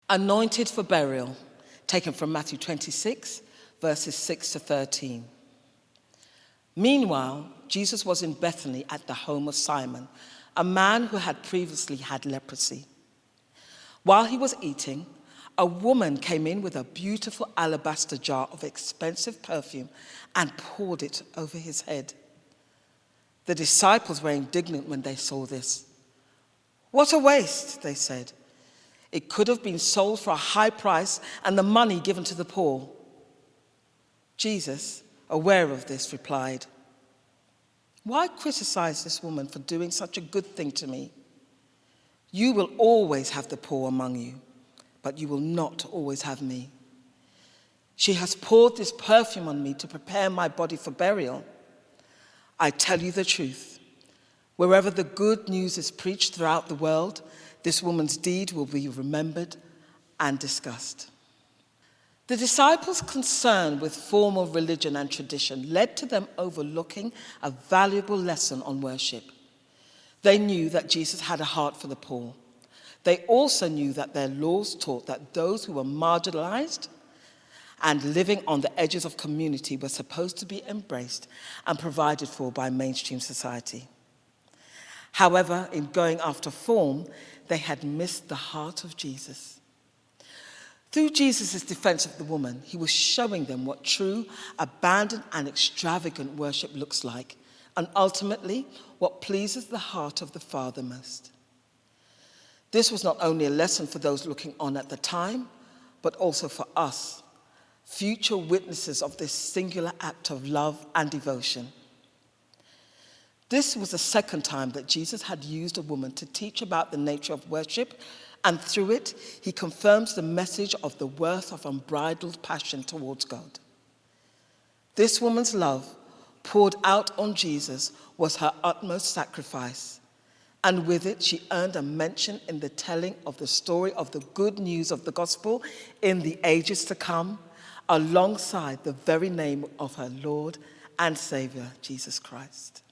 Anointed for burial, taken from Matthew 26, verses 6 to 13. Meanwhile, Jesus was in Bethany at the home of Simon, a man who had previously had leprosy. While he was eating, a woman came in with a beautiful alabaster jar of expensive perfume and poured it over his head. The disciples were indignant when they saw this. "What a waste," they said. "It could have been sold for a high price and the money given to the poor." Jesus, aware of this, replied, "Why criticize this woman for doing such a good thing to me? You will always have the poor among you, but you will not always have me. She has poured this perfume on me to prepare my body for burial. I tell you the truth, wherever the good news is preached throughout the world, this woman's deed will be remembered and discussed." The disciples' concern with formal religion and tradition led to them overlooking a valuable lesson on worship. They knew that Jesus had a heart for the poor. They also knew that their laws taught that those who were marginalized and living on the edges of community were supposed to be embraced and provided for by mainstream society. However, in going after form, they had missed the heart of Jesus. Through Jesus' defense of the woman, he was showing them what true, abandoned, and extravagant worship looks like, and ultimately, what pleases the heart of the Father most. This was not only a lesson for those looking on at the time, but also for us, future witnesses of this singular act of love and devotion. This was the second time that Jesus had used a woman to teach about the nature of worship, and through it, he confirms the message of the worth of unbridled passion towards God. This woman's love, poured out on Jesus, was her utmost sacrifice, and with it, she earned a mention in the telling of the story of the good news of the gospel in the ages to come, alongside the very name of her Lord and Savior, Jesus Christ.